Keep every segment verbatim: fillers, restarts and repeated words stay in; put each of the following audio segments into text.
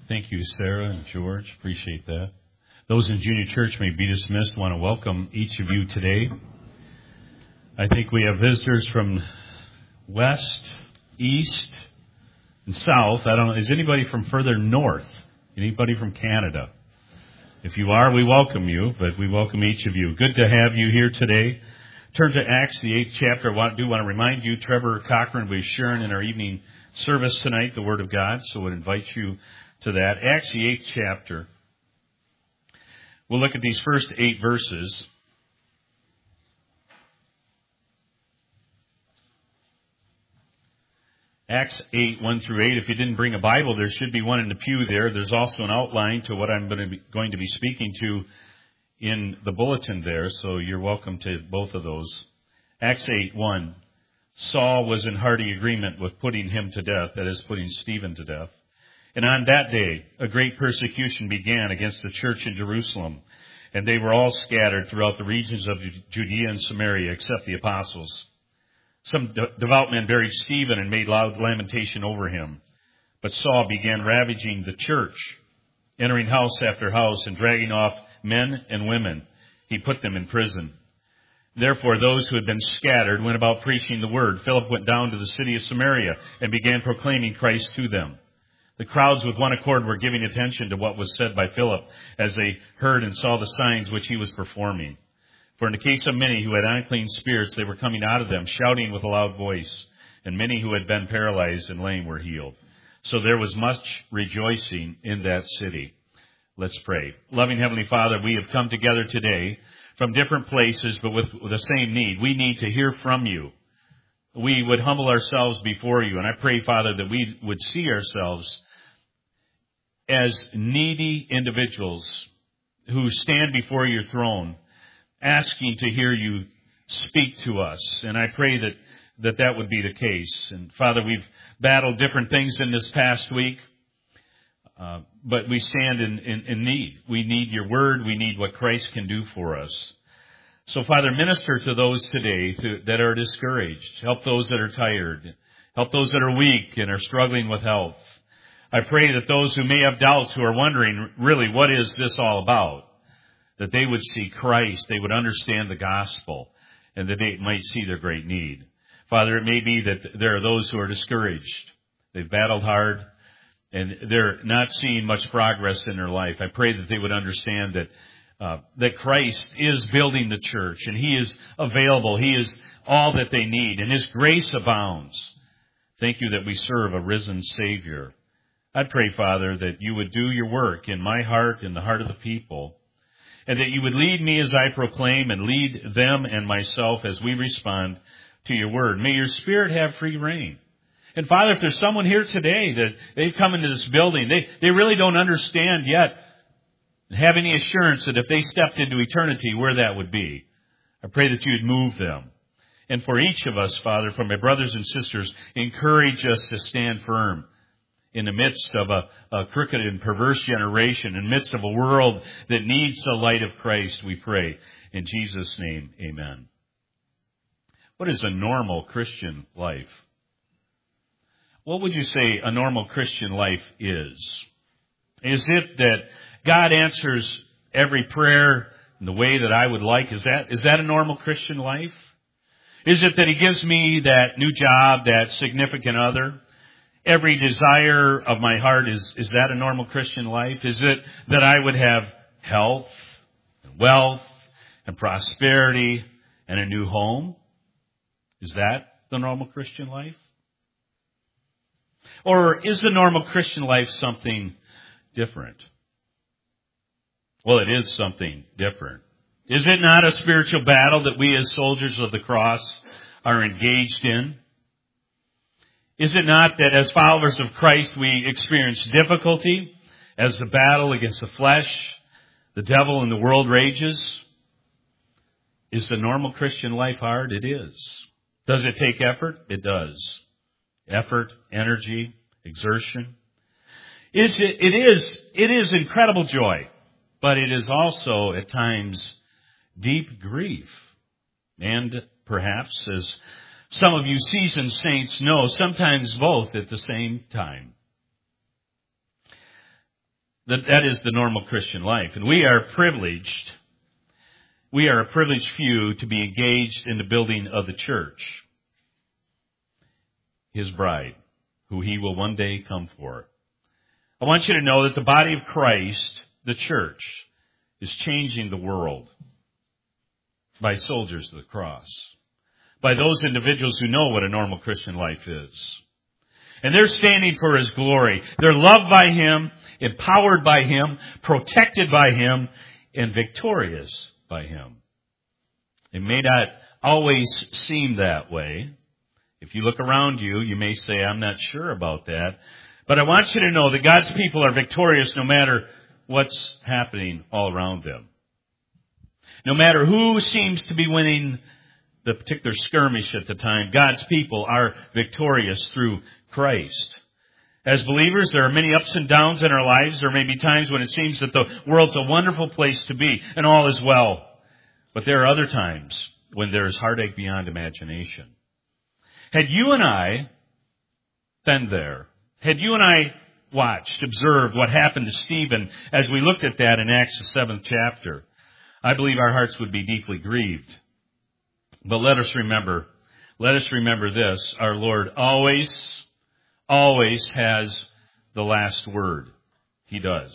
Thank you, Sarah and George. Appreciate that. Those in junior church may be dismissed. I want to welcome each of you today. I think we have visitors from west, east, and south. I don't know. Is anybody from further north? Anybody from Canada? If you are, we welcome you, but we welcome each of you. Good to have you here today. Turn to Acts, the eighth chapter. I do want to remind you, Trevor Cochran will be sharing in our evening service tonight the Word of God, so I would invite you to that. Acts, the eighth chapter. We'll look at these first eight verses. Acts eight, one through eight. If you didn't bring a Bible, there should be one in the pew there. There's also an outline to what I'm going to be, going to be speaking to in the bulletin there, so you're welcome to both of those. Acts eight, one. Saul was in hearty agreement with putting him to death, that is, putting Stephen to death. And on that day, a great persecution began against the church in Jerusalem, and they were all scattered throughout the regions of Judea and Samaria, except the apostles. Some de- devout men buried Stephen and made loud lamentation over him. But Saul began ravaging the church, entering house after house and dragging off men and women. He put them in prison. Therefore, those who had been scattered went about preaching the word. Philip went down to the city of Samaria and began proclaiming Christ to them. The crowds with one accord were giving attention to what was said by Philip as they heard and saw the signs which he was performing. For in the case of many who had unclean spirits, they were coming out of them, shouting with a loud voice, and many who had been paralyzed and lame were healed. So there was much rejoicing in that city. Let's pray. Loving Heavenly Father, we have come together today from different places, but with the same need. We need to hear from you. We would humble ourselves before you, and I pray, Father, that we would see ourselves as needy individuals who stand before your throne, asking to hear you speak to us. And I pray that that, that would be the case. And Father, we've battled different things in this past week, uh, but we stand in, in, in need. We need your word. We need what Christ can do for us. So, Father, minister to those today to, that are discouraged. Help those that are tired. Help those that are weak and are struggling with health. I pray that those who may have doubts, who are wondering, really, what is this all about? That they would see Christ, they would understand the gospel, and that they might see their great need. Father, it may be that there are those who are discouraged. They've battled hard, and they're not seeing much progress in their life. I pray that they would understand that uh, that Christ is building the church, and He is available. He is all that they need, and His grace abounds. Thank you that we serve a risen Savior. I pray, Father, that you would do your work in my heart, in the heart of the people, and that you would lead me as I proclaim and lead them and myself as we respond to your word. May your Spirit have free reign. And Father, if there's someone here today that they've come into this building, they, they really don't understand yet, have any assurance that if they stepped into eternity, where that would be. I pray that you would move them. And for each of us, Father, for my brothers and sisters, encourage us to stand firm in the midst of a, a crooked and perverse generation, in the midst of a world that needs the light of Christ, we pray. In Jesus' name, amen. What is a normal Christian life? What would you say a normal Christian life is? Is it that God answers every prayer in the way that I would like? Is that, is that a normal Christian life? Is it that He gives me that new job, that significant other? Every desire of my heart, is, is that a normal Christian life? Is it that I would have health, and wealth, and prosperity, and a new home? Is that the normal Christian life? Or is the normal Christian life something different? Well, it is something different. Is it not a spiritual battle that we as soldiers of the cross are engaged in? Is it not that as followers of Christ we experience difficulty as the battle against the flesh, the devil, and the world rages? Is the normal Christian life hard? It is. Does it take effort? It does. Effort, energy, exertion. Is it, it is, it is incredible joy, but it is also at times deep grief. And perhaps, as some of you seasoned saints know, sometimes both at the same time. That, that is the normal Christian life. And we are privileged. We are a privileged few to be engaged in the building of the church, His bride, who He will one day come for. I want you to know that the body of Christ, the church, is changing the world by soldiers of the cross, by those individuals who know what a normal Christian life is. And they're standing for His glory. They're loved by Him, empowered by Him, protected by Him, and victorious by Him. It may not always seem that way. If you look around you, you may say, I'm not sure about that. But I want you to know that God's people are victorious no matter what's happening all around them. No matter who seems to be winning the particular skirmish at the time, God's people are victorious through Christ. As believers, there are many ups and downs in our lives. There may be times when it seems that the world's a wonderful place to be and all is well. But there are other times when there is heartache beyond imagination. Had you and I been there, had you and I watched, observed what happened to Stephen as we looked at that in Acts the seventh chapter, I believe our hearts would be deeply grieved. But let us remember, let us remember this, our Lord always, always has the last word. He does.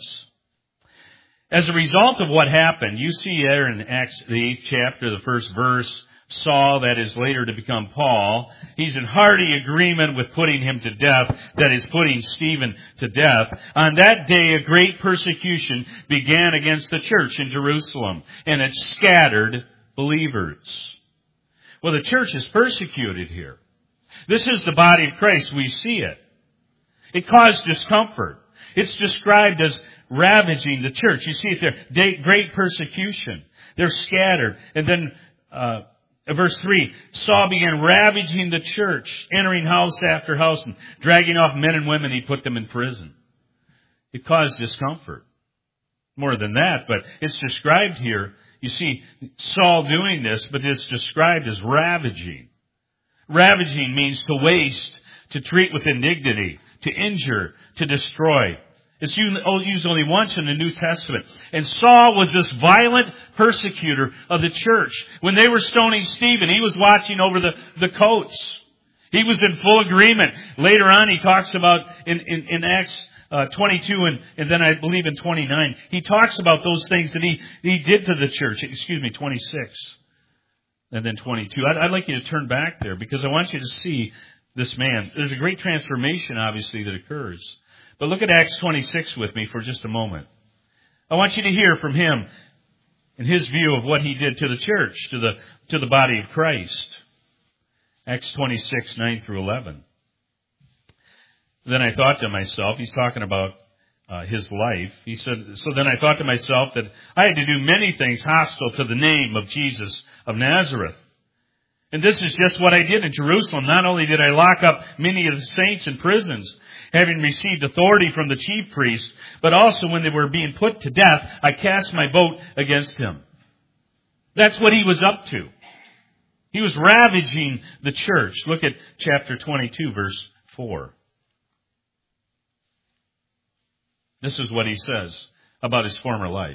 As a result of what happened, you see there in Acts the eighth chapter, the first verse, Saul, that is later to become Paul, he's in hearty agreement with putting him to death, that is putting Stephen to death. On that day, a great persecution began against the church in Jerusalem, and it scattered believers. Well, the church is persecuted here. This is the body of Christ. We see it. It caused discomfort. It's described as ravaging the church. You see it there. Great persecution. They're scattered. And then, uh, verse three, Saul began ravaging the church, entering house after house and dragging off men and women. He put them in prison. It caused discomfort. More than that, but it's described here. You see Saul doing this, but it's described as ravaging. Ravaging means to waste, to treat with indignity, to injure, to destroy. It's used only once in the New Testament. And Saul was this violent persecutor of the church. When they were stoning Stephen, he was watching over the, the coats. He was in full agreement. Later on, he talks about in, in, in Acts uh, twenty-two and, and then I believe in twenty-nine, he talks about those things that he, he did to the church. Excuse me, twenty-six. And then twenty-two. I'd, I'd like you to turn back there because I want you to see this man. There's a great transformation, obviously, that occurs. But look at Acts twenty-six with me for just a moment. I want you to hear from him and his view of what he did to the church, to the, to the body of Christ. Acts twenty-six, nine through eleven. Then I thought to myself, he's talking about uh, his life. He said, so then I thought to myself that I had to do many things hostile to the name of Jesus of Nazareth. And this is just what I did in Jerusalem. Not only did I lock up many of the saints in prisons, having received authority from the chief priests, but also when they were being put to death, I cast my vote against him. That's what he was up to. He was ravaging the church. Look at chapter twenty-two, verse four. This is what he says about his former life.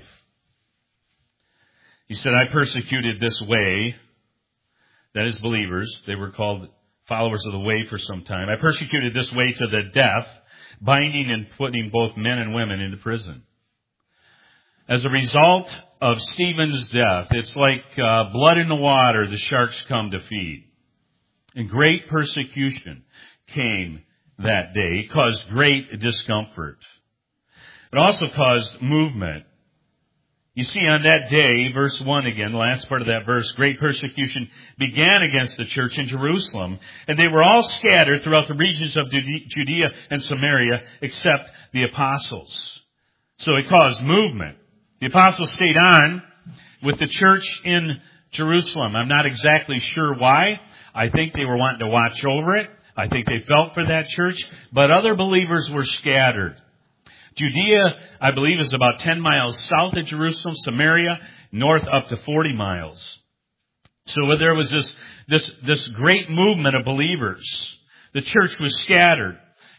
He said, I persecuted this way, that is believers. They were called followers of the way for some time. I persecuted this way to the death, binding and putting both men and women into prison. As a result of Stephen's death, it's like uh, blood in the water the sharks come to feed. And great persecution came that day. It caused great discomfort. It also caused movement. You see, on that day, verse one again, the last part of that verse, great persecution began against the church in Jerusalem, and they were all scattered throughout the regions of Judea and Samaria, except the apostles. So it caused movement. The apostles stayed on with the church in Jerusalem. I'm not exactly sure why. I think they were wanting to watch over it. I think they felt for that church, but other believers were scattered. Judea, I believe, is about ten miles south of Jerusalem. Samaria, north up to forty miles. So there was this, this, this great movement of believers. The church was scattered.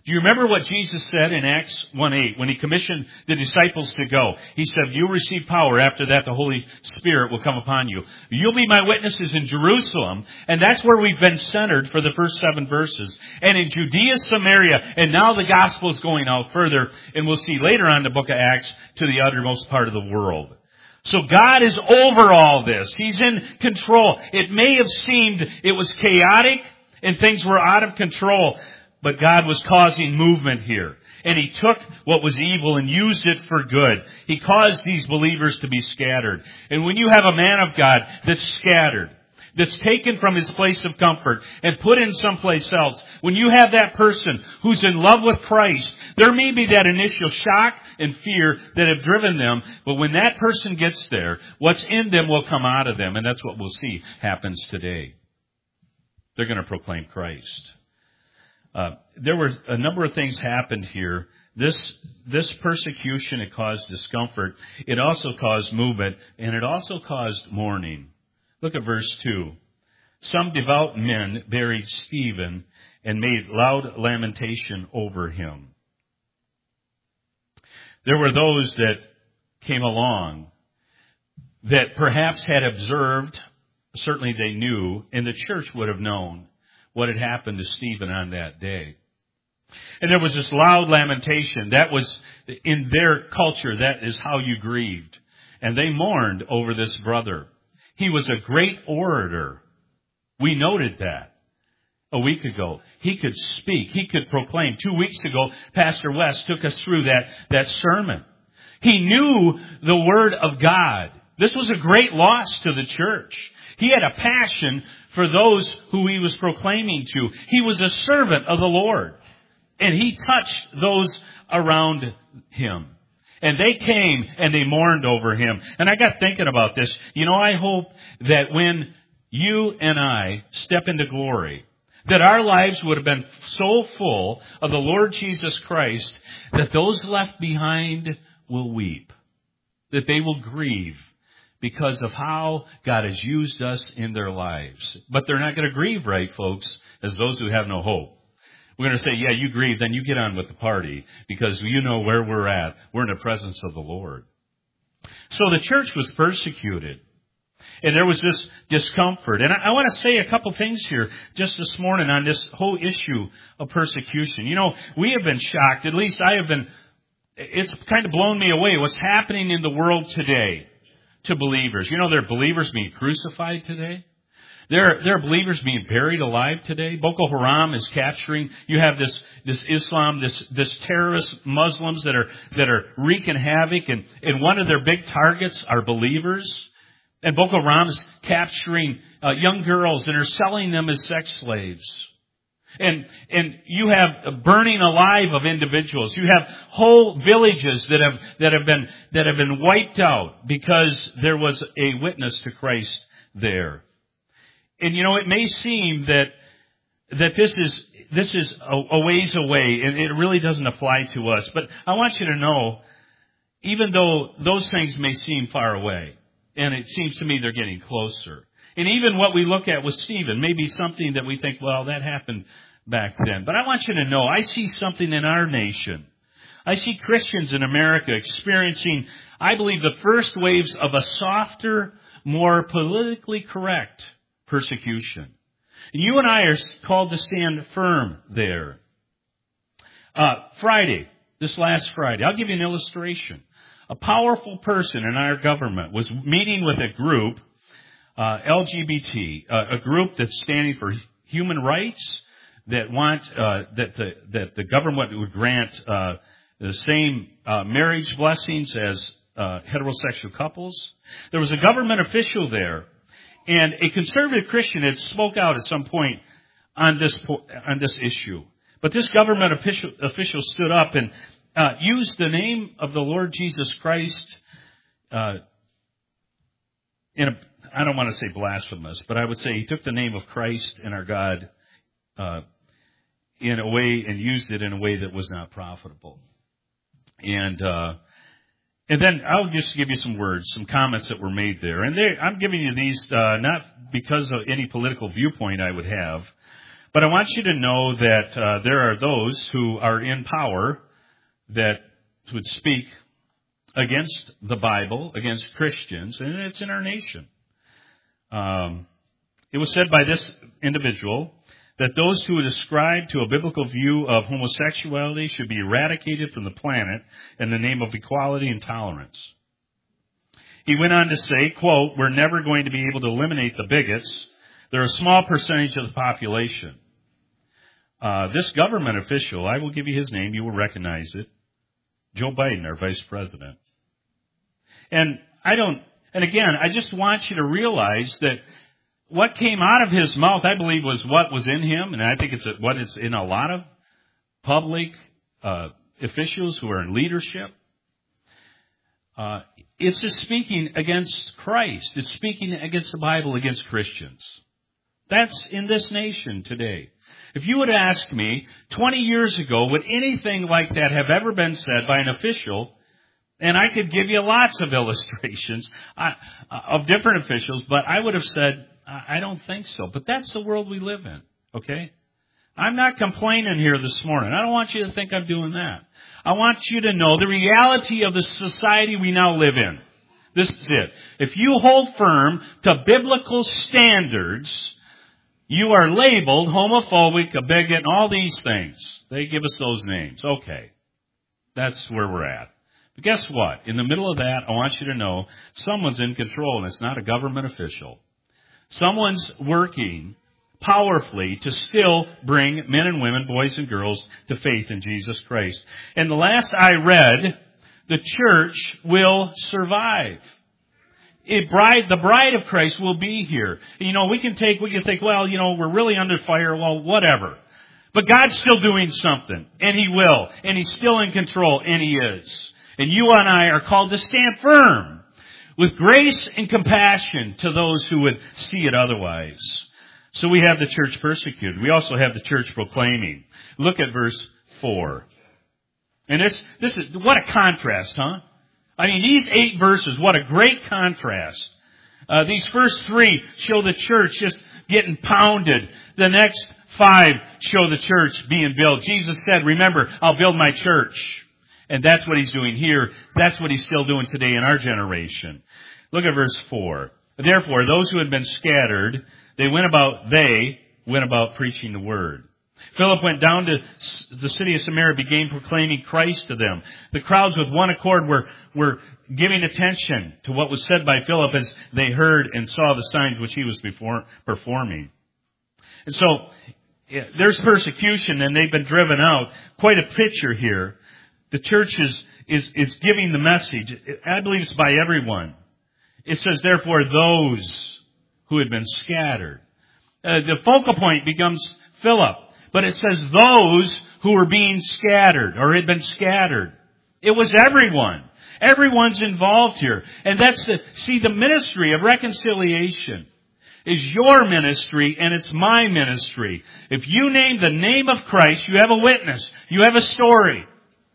Do you remember what Jesus said in Acts one eight when He commissioned the disciples to go? He said, you'll receive power. After that, the Holy Spirit will come upon you. You'll be my witnesses in Jerusalem. And that's where we've been centered for the first seven verses. And in Judea, Samaria, and now the gospel is going out further. And we'll see later on in the book of Acts to the uttermost part of the world. So God is over all this. He's in control. It may have seemed it was chaotic and things were out of control. But God was causing movement here. And He took what was evil and used it for good. He caused these believers to be scattered. And when you have a man of God that's scattered, that's taken from his place of comfort and put in someplace else, when you have that person who's in love with Christ, there may be that initial shock and fear that have driven them. But when that person gets there, what's in them will come out of them. And that's what we'll see happens today. They're going to proclaim Christ. Uh, there were a number of things happened here. This, this persecution, it caused discomfort. It also caused movement, and it also caused mourning. Look at verse two. Some devout men buried Stephen and made loud lamentation over him. There were those that came along that perhaps had observed, certainly they knew, and the church would have known what had happened to Stephen on that day. And there was this loud lamentation. That was, in their culture, that is how you grieved. And they mourned over this brother. He was a great orator. We noted that a week ago. He could speak. He could proclaim. Two weeks ago, Pastor West took us through that, that sermon. He knew the Word of God. This was a great loss to the church. He had a passion for those who he was proclaiming to. He was a servant of the Lord. And he touched those around him. And they came and they mourned over him. And I got thinking about this. You know, I hope that when you and I step into glory, that our lives would have been so full of the Lord Jesus Christ that those left behind will weep. That they will grieve. Because of how God has used us in their lives. But they're not going to grieve right, folks, as those who have no hope. We're going to say, yeah, you grieve, then you get on with the party. Because you know where we're at. We're in the presence of the Lord. So the church was persecuted. And there was this discomfort. And I, I want to say a couple things here just this morning on this whole issue of persecution. You know, we have been shocked. At least I have been. It's kind of blown me away what's happening in the world today. To believers. You know, there are believers being crucified today. There, there are believers being buried alive today. Boko Haram is capturing. You have this, this Islam, this, this terrorist Muslims that are, that are wreaking havoc. And, and one of their big targets are believers. And Boko Haram is capturing uh, young girls and are selling them as sex slaves. And, and you have a burning alive of individuals. You have whole villages that have, that have been, that have been wiped out because there was a witness to Christ there. And you know, it may seem that, that this is, this is a, a ways away and it really doesn't apply to us. But I want you to know, even though those things may seem far away, and it seems to me they're getting closer. And even what we look at with Stephen may be something that we think, well, that happened back then. But I want you to know, I see something in our nation. I see Christians in America experiencing, I believe, the first waves of a softer, more politically correct persecution. And you and I are called to stand firm there. Uh, Friday, this last Friday, I'll give you an illustration. A powerful person in our government was meeting with a group, uh, L G B T, uh, a group that's standing for human rights, that want uh, that the that the government would grant uh, the same uh, marriage blessings as uh, heterosexual couples. There was a government official there, and a conservative Christian had spoke out at some point on this on this issue. But this government official official stood up and uh, used the name of the Lord Jesus Christ. Uh, in a, I don't want to say blasphemous, but I would say he took the name of Christ and our God Uh, in a way and used it in a way that was not profitable. And, uh, and then I'll just give you some words, some comments that were made there. And they, I'm giving you these, uh, not because of any political viewpoint I would have, But I want you to know that uh, there are those who are in power that would speak against the Bible, against Christians, and it's in our nation. Um, it was said by this individual that those who would ascribe to a biblical view of homosexuality should be eradicated from the planet in the name of equality and tolerance. He went on to say, quote, "We're never going to be able to eliminate the bigots. They're a small percentage of the population." Uh, this government official, I will give you his name, you will recognize it, Joe Biden, our vice president. And I don't, and again, I just want you to realize that what came out of his mouth, I believe, was what was in him, and I think it's what it's in a lot of public uh, officials who are in leadership. Uh, it's just speaking against Christ. It's speaking against the Bible, against Christians. That's in this nation today. If you would ask me, twenty years ago, would anything like that have ever been said by an official? And I could give you lots of illustrations uh, of different officials, but I would have said, I don't think so. But that's the world we live in, okay? I'm not complaining here this morning. I don't want you to think I'm doing that. I want you to know the reality of the society we now live in. This is it. If you hold firm to biblical standards, you are labeled homophobic, a bigot, and all these things. They give us those names. Okay. That's where we're at. But guess what? In the middle of that, I want you to know someone's in control, and it's not a government official. Someone's working powerfully to still bring men and women, boys and girls, to faith in Jesus Christ. And the last I read, the church will survive. A bride, the bride of Christ will be here. You know, we can take, we can think, well, you know, we're really under fire, well, whatever. But God's still doing something, and He will, and He's still in control, and He is. And you and I are called to stand firm with grace and compassion to those who would see it otherwise. So we have the church persecuted. We also have the church proclaiming. Look at verse four. And this, this is, what a contrast, huh? I mean, these eight verses, what a great contrast. Uh, these first three show the church just getting pounded. The next five show the church being built. Jesus said, remember, I'll build my church. And that's what He's doing here. That's what He's still doing today in our generation. Look at verse four. Therefore, those who had been scattered, they went about, they went about preaching the word. Philip went down to the city of Samaria, began proclaiming Christ to them. The crowds with one accord were, were giving attention to what was said by Philip as they heard and saw the signs which he was before, performing. And so, yeah, there's persecution and they've been driven out. Quite a picture here. The church is, is, is giving the message. I believe it's by everyone. It says, therefore, those who had been scattered. Uh, the focal point becomes Philip. But it says those who were being scattered or had been scattered. It was everyone. Everyone's involved here. And that's the, see, the ministry of reconciliation is your ministry and it's my ministry. If you name the name of Christ, you have a witness. You have a story.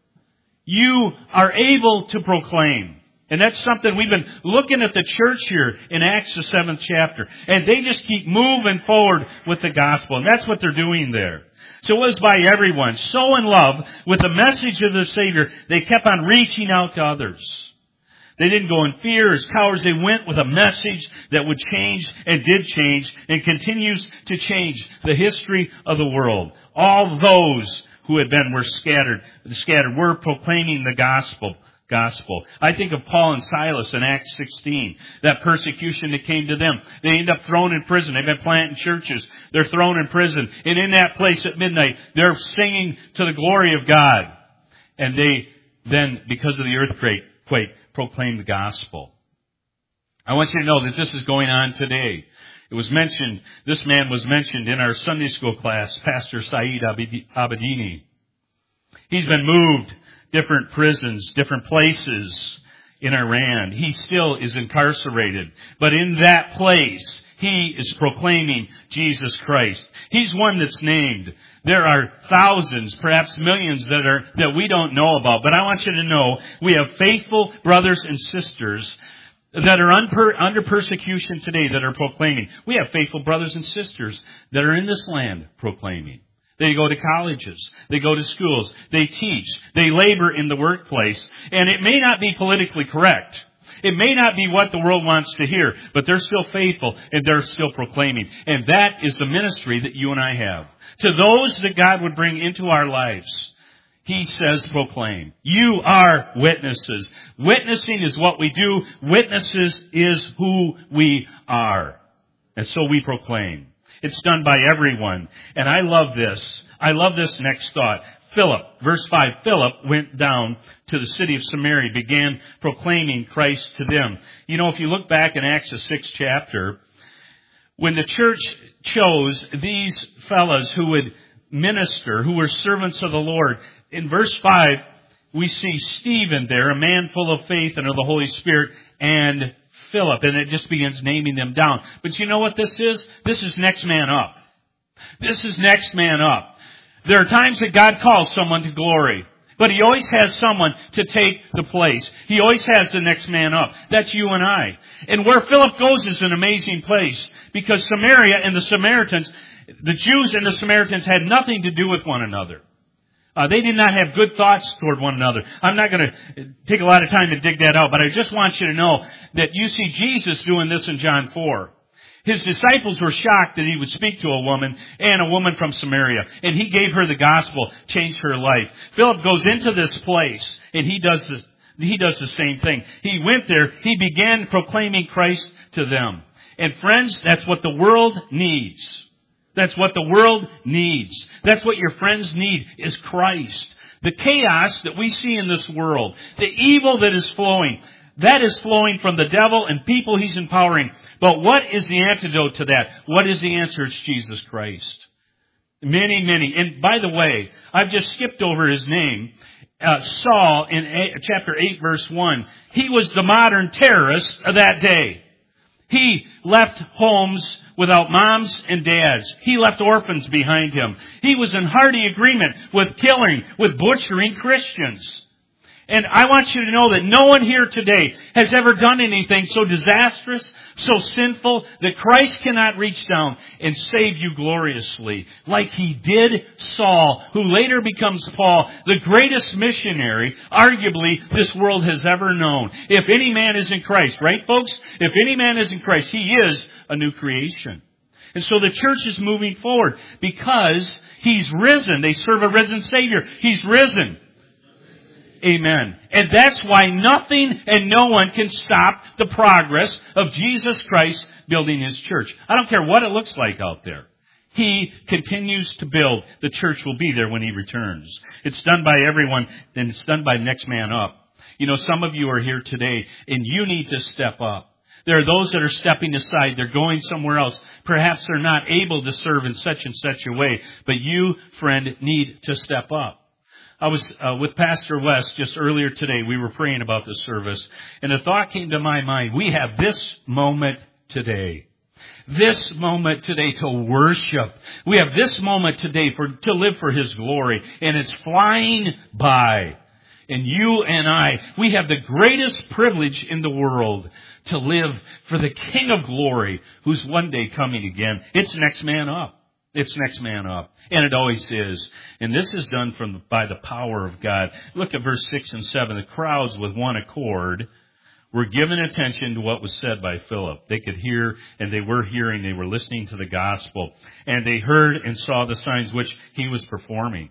You are able to proclaim. And that's something we've been looking at the church here in Acts, the seventh chapter. And they just keep moving forward with the gospel. And that's what they're doing there. So it was by everyone. So in love with the message of the Savior, they kept on reaching out to others. They didn't go in fear as cowards. They went with a message that would change and did change and continues to change the history of the world. All those who had been were scattered, scattered were proclaiming the gospel. Gospel. I think of Paul and Silas in Acts sixteen, that persecution that came to them. They end up thrown in prison. They've been planting churches. They're thrown in prison. And in that place at midnight, they're singing to the glory of God. And they then, because of the earthquake, quake, proclaim the gospel. I want you to know that this is going on today. It was mentioned, this man was mentioned in our Sunday school class, Pastor Saeed Abedini. He's been moved different prisons, different places in Iran. He still is incarcerated. But in that place, he is proclaiming Jesus Christ. He's one that's named. There are thousands, perhaps millions that are, that we don't know about. But I want you to know, we have faithful brothers and sisters that are unper, under persecution today that are proclaiming. We have faithful brothers and sisters that are in this land proclaiming. They go to colleges. They go to schools. They teach. They labor in the workplace. And it may not be politically correct. It may not be what the world wants to hear, but they're still faithful and they're still proclaiming. And that is the ministry that you and I have. To those that God would bring into our lives, He says proclaim. You are witnesses. Witnessing is what we do. Witnesses is who we are. And so we proclaim. It's done by everyone. And I love this. I love this next thought. Philip, verse five, Philip went down to the city of Samaria, began proclaiming Christ to them. You know, if you look back in Acts, the sixth chapter, when the church chose these fellows who would minister, who were servants of the Lord, in verse five, we see Stephen there, a man full of faith and of the Holy Spirit, and Philip, and it just begins naming them down. But you know what this is? This is next man up. This is next man up. There are times that God calls someone to glory, but He always has someone to take the place. He always has the next man up. That's you and I. And where Philip goes is an amazing place, because Samaria and the Samaritans, the Jews and the Samaritans had nothing to do with one another. Uh, they did not have good thoughts toward one another. I'm not going to take a lot of time to dig that out, but I just want you to know that you see Jesus doing this in John four. His disciples were shocked that He would speak to a woman, and a woman from Samaria. And He gave her the gospel, changed her life. Philip goes into this place, and he does the, he does the same thing. He went there, he began proclaiming Christ to them. And friends, that's what the world needs. That's what the world needs. That's what your friends need, is Christ. The chaos that we see in this world, the evil that is flowing, that is flowing from the devil and people he's empowering. But what is the antidote to that? What is the answer? It's Jesus Christ. Many, many. And by the way, I've just skipped over his name. Uh, Saul, in eight, chapter eight, verse one, he was the modern terrorist of that day. He left homes without moms and dads. He left orphans behind him. He was in hearty agreement with killing, with butchering Christians. And I want you to know that no one here today has ever done anything so disastrous, so sinful, that Christ cannot reach down and save you gloriously, like He did Saul, who later becomes Paul, the greatest missionary, arguably, this world has ever known. If any man is in Christ, right folks? If any man is in Christ, he is a new creation. And so the church is moving forward because He's risen. They serve a risen Savior. He's risen. Amen. And that's why nothing and no one can stop the progress of Jesus Christ building His church. I don't care what it looks like out there. He continues to build. The church will be there when He returns. It's done by everyone, and it's done by next man up. You know, some of you are here today, and you need to step up. There are those that are stepping aside. They're going somewhere else. Perhaps they're not able to serve in such and such a way. But you, friend, need to step up. I was uh, with Pastor West just earlier today. We were praying about this service, and a thought came to my mind. We have this moment today. This moment today to worship. We have this moment today for to live for His glory, and it's flying by. And you and I, we have the greatest privilege in the world to live for the King of Glory, who's one day coming again. It's next man up. It's next man up. And it always is. And this is done from by the power of God. Look at verse six and seven. The crowds with one accord were given attention to what was said by Philip. They could hear, and they were hearing. They were listening to the gospel. And they heard and saw the signs which he was performing.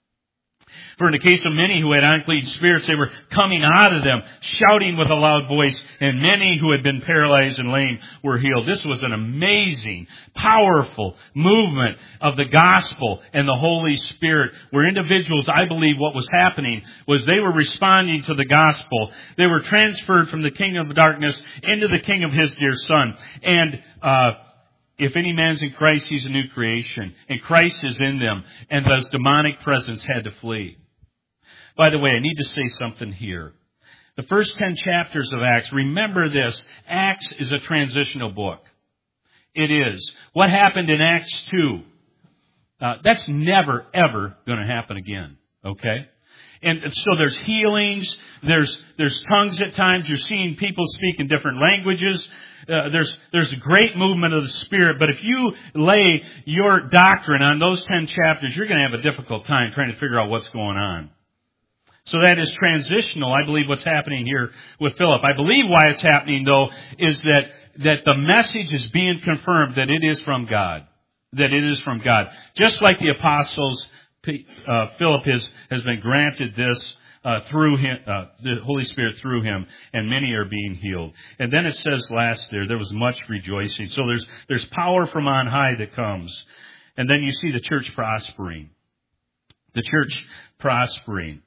For in the case of many who had unclean spirits, they were coming out of them, shouting with a loud voice, and many who had been paralyzed and lame were healed. This was an amazing, powerful movement of the gospel and the Holy Spirit, where individuals, I believe what was happening was they were responding to the gospel. They were transferred from the king of darkness into the king of His dear Son. And, uh, If any man's in Christ, he's a new creation. And Christ is in them. And those demonic presence had to flee. By the way, I need to say something here. The first ten chapters of Acts, remember this, Acts is a transitional book. It is. What happened in Acts two, uh, that's never, ever going to happen again. Okay? And so there's healings, there's there's tongues at times, you're seeing people speak in different languages, uh, there's there's a great movement of the Spirit, but if you lay your doctrine on those ten chapters, you're going to have a difficult time trying to figure out what's going on. So that is transitional, I believe, what's happening here with Philip. I believe why it's happening, though, is that, that the message is being confirmed that it is from God. That it is from God. Just like the apostles, uh, Philip has, has been granted this uh, through him, uh, the Holy Spirit through him, and many are being healed. And then it says last there, there was much rejoicing. So there's, there's power from on high that comes. And then you see the church prospering. The church prospering.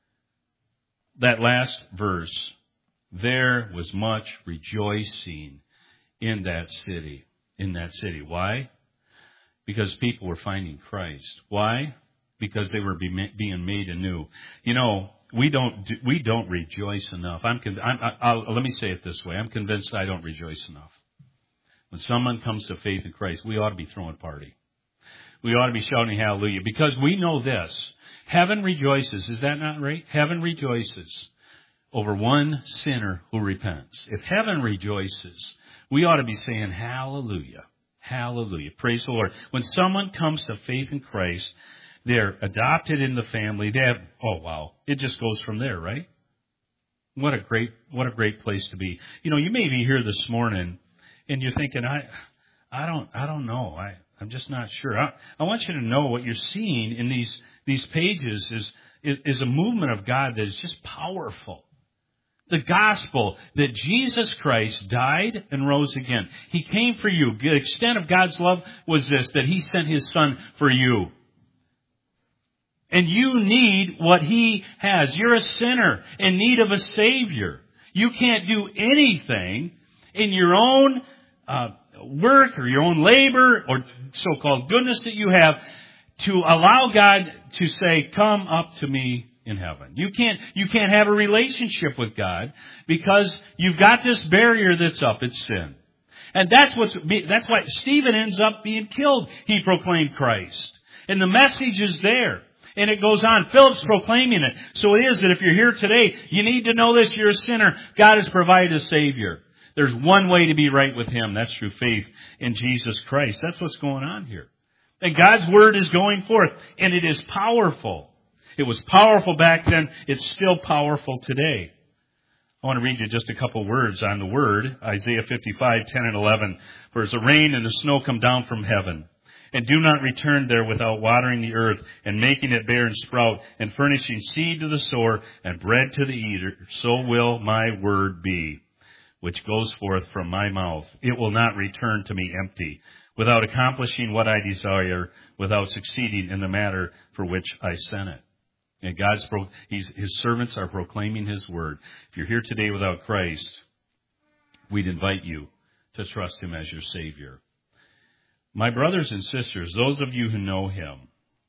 That last verse, there was much rejoicing in that city. In that city. Why? Because people were finding Christ. Why? Because they were being made anew. You know, we don't we don't rejoice enough. I'm, I'm I'll, let me say it this way. I'm convinced I don't rejoice enough. When someone comes to faith in Christ, we ought to be throwing a party. We ought to be shouting hallelujah, because we know this. Heaven rejoices. Is that not right? Heaven rejoices over one sinner who repents. If heaven rejoices, we ought to be saying hallelujah. Hallelujah. Praise the Lord. When someone comes to faith in Christ, they're adopted in the family. They have, oh wow, it just goes from there, right? What a great, what a great place to be. You know, you may be here this morning and you're thinking, I, I don't, I don't know. I, I'm just not sure. I, I want you to know what you're seeing in these These pages is, is, is a movement of God that is just powerful. The gospel that Jesus Christ died and rose again. He came for you. The extent of God's love was this, that He sent His Son for you. And you need what He has. You're a sinner in need of a Savior. You can't do anything in your own uh, work or your own labor or so-called goodness that you have to allow God to say, come up to me in heaven. You can't, you can't have a relationship with God because you've got this barrier that's up. It's sin. And that's what's, that's why Stephen ends up being killed. He proclaimed Christ. And the message is there. And it goes on. Philip's proclaiming it. So it is that if you're here today, you need to know this. You're a sinner. God has provided a Savior. There's one way to be right with Him. That's through faith in Jesus Christ. That's what's going on here. And God's Word is going forth. And it is powerful. It was powerful back then. It's still powerful today. I want to read you just a couple words on the Word. Isaiah fifty-five, ten and eleven. For as the rain and the snow come down from heaven, and do not return there without watering the earth, and making it bear and sprout, and furnishing seed to the sower, and bread to the eater, so will my word be, which goes forth from my mouth. It will not return to me empty, without accomplishing what I desire, without succeeding in the matter for which I sent it. And God's, he's, His servants are proclaiming His word. If you're here today without Christ, we'd invite you to trust Him as your Savior. My brothers and sisters, those of you who know Him,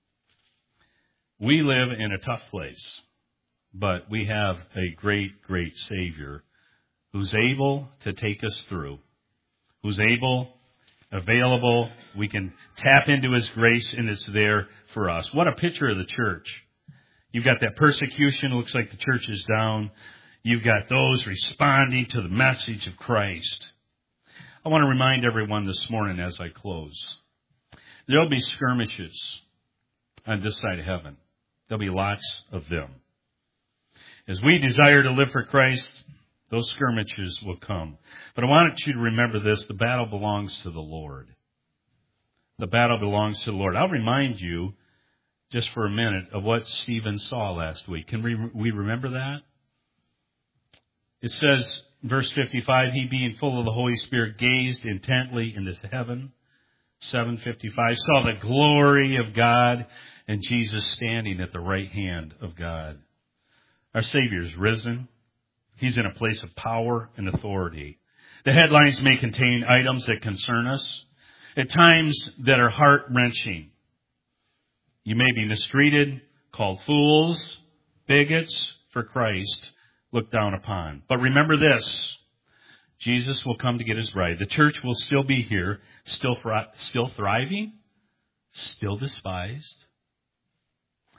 we live in a tough place, but we have a great, great Savior who's able to take us through, who's able, available. We can tap into His grace, and it's there for us. What a picture of the church. You've got that persecution. It looks like the church is down. You've got those responding to the message of Christ. I want to remind everyone this morning as I close, there'll be skirmishes on this side of heaven. There'll be lots of them. As we desire to live for Christ, those skirmishes will come. But I want you to remember this, the battle belongs to the Lord. The battle belongs to the Lord. I'll remind you, just for a minute, of what Stephen saw last week. Can we, we remember that? It says, verse fifty-five, he being full of the Holy Spirit gazed intently into heaven. seven fifty-five, saw the glory of God and Jesus standing at the right hand of God. Our Savior is risen. He's in a place of power and authority. The headlines may contain items that concern us, at times that are heart-wrenching. You may be mistreated, called fools, bigots for Christ, looked down upon. But remember this, Jesus will come to get His bride. The church will still be here, still still thriving, still despised.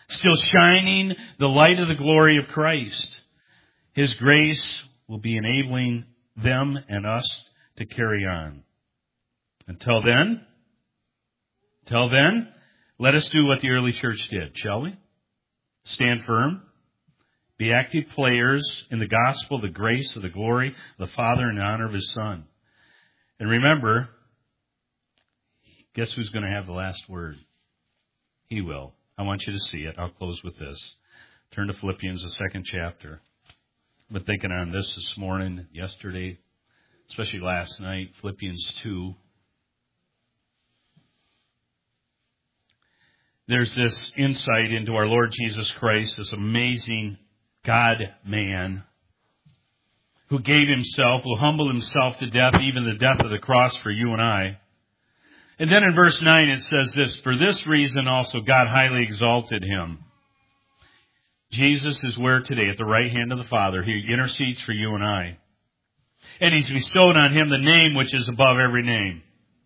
still shining the light of the glory of Christ. His grace will be enabling them and us to carry on. Until then, until then, let us do what the early church did, shall we? Stand firm. Be active players in the gospel, the grace of the glory of the Father and the honor of His Son. And remember, guess who's going to have the last word? He will. I want you to see it. I'll close with this. Turn to Philippians, the second chapter. I've been thinking on this this morning, yesterday, especially last night. Philippians two. There's this insight into our Lord Jesus Christ, this amazing God-man who gave Himself, who humbled Himself to death, even the death of the cross for you and I. And then in verse nine it says this, for this reason also God highly exalted Him. Jesus is where today? At the right hand of the Father. He intercedes for you and I. And He's bestowed on Him the name which is above every name.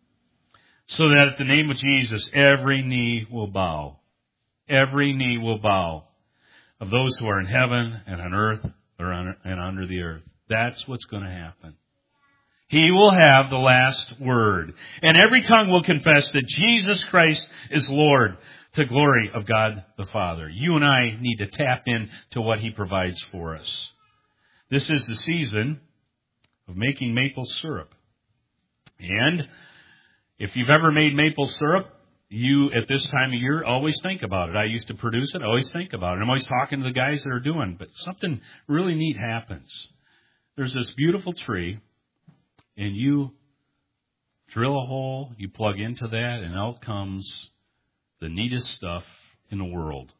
So that at the name of Jesus, every knee will bow. Every knee will bow. Of those who are in heaven and on earth or on, and under the earth. That's what's going to happen. He will have the last word. And every tongue will confess that Jesus Christ is Lord, to glory of God the Father. You and I need to tap in to what He provides for us. This is the season of making maple syrup. And if you've ever made maple syrup, you, at this time of year, always think about it. I used to produce it. I always think about it. I'm always talking to the guys that are doing. But something really neat happens. There's this beautiful tree, and you drill a hole, you plug into that, and out comes the neatest stuff in the world.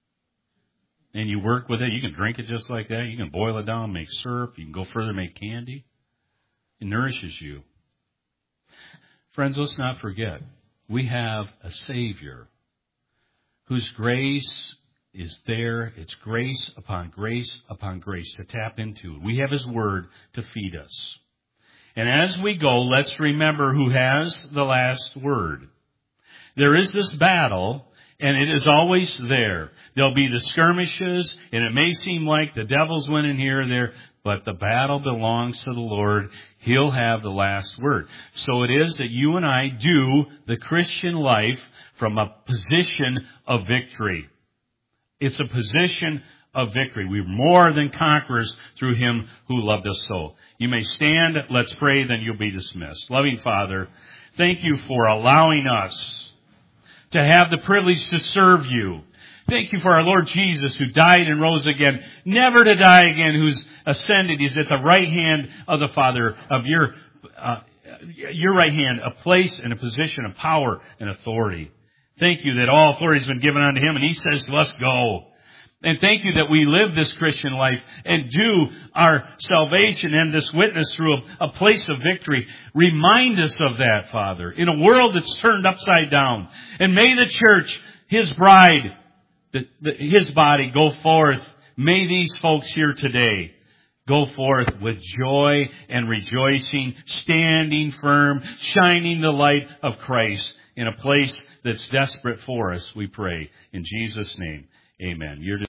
And you work with it. You can drink it just like that. You can boil it down, make syrup. You can go further, make candy. It nourishes you. Friends, let's not forget, we have a Savior whose grace is there. It's grace upon grace upon grace to tap into. We have His Word to feed us. And as we go, let's remember who has the last word. There is this battle, and it is always there. There'll be the skirmishes, and it may seem like the devil's winning here or there, but the battle belongs to the Lord. He'll have the last word. So it is that you and I do the Christian life from a position of victory. It's a position of victory. We're more than conquerors through Him who loved us so. You may stand, let's pray, then you'll be dismissed. Loving Father, thank You for allowing us to have the privilege to serve You. Thank You for our Lord Jesus who died and rose again, never to die again, who's ascended. He's at the right hand of the Father, of your, uh, your right hand, a place and a position of power and authority. Thank You that all authority has been given unto Him, and He says to us, go. And thank You that we live this Christian life and do our salvation and this witness through a, a place of victory. Remind us of that, Father, in a world that's turned upside down. And may the church, His bride, the, the, His body, go forth. May these folks here today go forth with joy and rejoicing, standing firm, shining the light of Christ in a place that's desperate for us, we pray. In Jesus' name, amen. You're